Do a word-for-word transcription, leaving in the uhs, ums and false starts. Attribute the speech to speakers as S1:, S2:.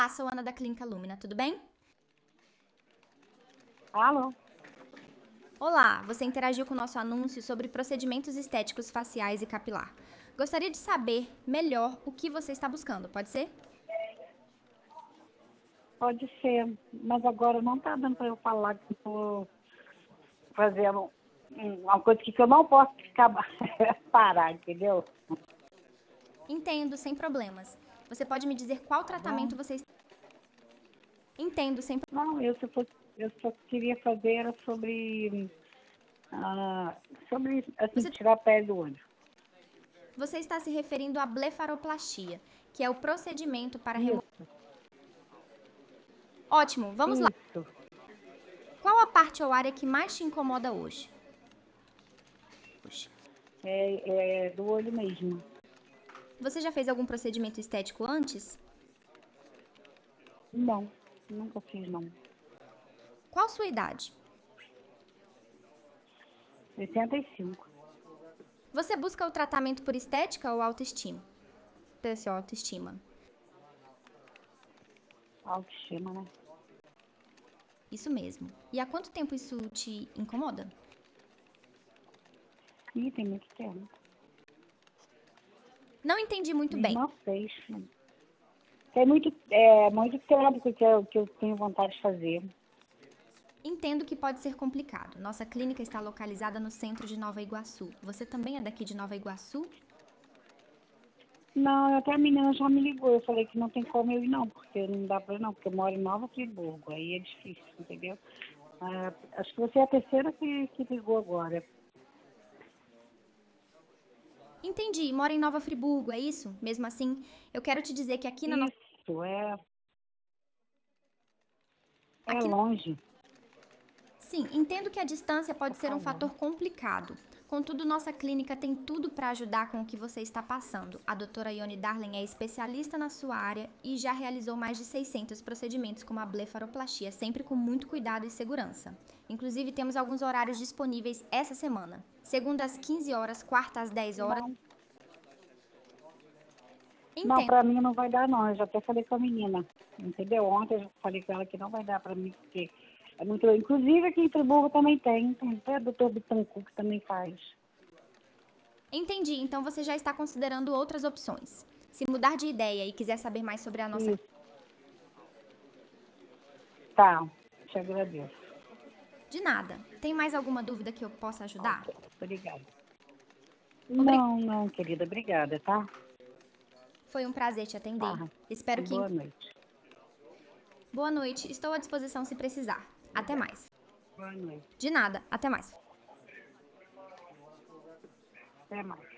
S1: Olá, sou Ana da Clínica Lumina, tudo bem?
S2: Alô?
S1: Olá, você interagiu com o nosso anúncio sobre procedimentos estéticos faciais e capilar. Gostaria de saber melhor o que você está buscando, pode ser?
S2: Pode ser, mas agora não tá dando para eu falar que estou fazendo um- uma coisa que eu não posso ficar parar, entendeu?
S1: Entendo, sem problemas. Você pode me dizer qual
S2: Tá bom?
S1: tratamento você está... Entendo, sem...
S2: Não, eu só, fosse- eu só queria fazer era sobre, ah, sobre, assim,
S1: Você...
S2: tirar a pele do olho.
S1: você está se referindo à blefaroplastia, que é o procedimento para remover...
S2: Isso,
S1: Ótimo, vamos lá.
S2: isso.
S1: Qual a parte ou área que mais te incomoda hoje?
S2: É, é do olho mesmo.
S1: Você já fez algum procedimento estético antes?
S2: Não, nunca fiz não.
S1: Qual sua idade?
S2: Oitenta e cinco.
S1: Você busca o tratamento por estética ou autoestima? Pessoal, autoestima.
S2: Autoestima, né?
S1: Isso mesmo. E há quanto tempo isso te incomoda?
S2: Ih, tem muito tempo.
S1: Não entendi muito
S2: Minha
S1: bem.
S2: irmã fez. Tem muito, é, muito tempo que eu, que eu tenho vontade de fazer.
S1: Entendo que pode ser complicado. Nossa clínica está localizada no centro de Nova Iguaçu. Você também é daqui de Nova Iguaçu?
S2: Não, até a menina já me ligou. Eu falei que não tem como eu ir não, porque não dá pra ir não, porque eu moro em Nova Friburgo. Aí é difícil, entendeu? Ah, acho que você é a terceira que, que ligou agora.
S1: Entendi. Mora em Nova Friburgo, é isso? Mesmo assim, eu quero te dizer que aqui na nossa...
S2: Isso, é, é
S1: Aqui...
S2: longe.
S1: Sim, entendo que a distância
S2: Tá
S1: pode ser um
S2: falando.
S1: fator complicado. Contudo, nossa clínica tem tudo para ajudar com o que você está passando. A doutora Ione Darling é especialista na sua área e já realizou mais de seiscentos procedimentos como a blefaroplastia, sempre com muito cuidado e segurança. Inclusive, temos alguns horários disponíveis essa semana. Segunda às quinze horas, quarta às dez horas.
S2: Não, não,
S1: Entendo.
S2: pra mim não vai dar não. Eu já até falei com a menina. Entendeu? Ontem eu já falei com ela que não vai dar pra mim, porque é muito. Inclusive aqui em Friburgo também tem. Tem até o doutor Bittencourt que também faz.
S1: Entendi, então você já está considerando outras opções. Se mudar de ideia e quiser saber mais sobre a nossa...
S2: Isso, tá. Te agradeço.
S1: De nada. Tem mais alguma dúvida que eu possa ajudar?
S2: Ok, obrigada.
S1: Obrigada.
S2: Não, não, querida, obrigada, tá?
S1: Foi um prazer te atender.
S2: Tá.
S1: Espero que...
S2: Boa noite.
S1: Boa noite, estou à disposição se precisar. Até
S2: Obrigada.
S1: mais.
S2: Boa noite.
S1: De nada, até mais.
S2: Até mais.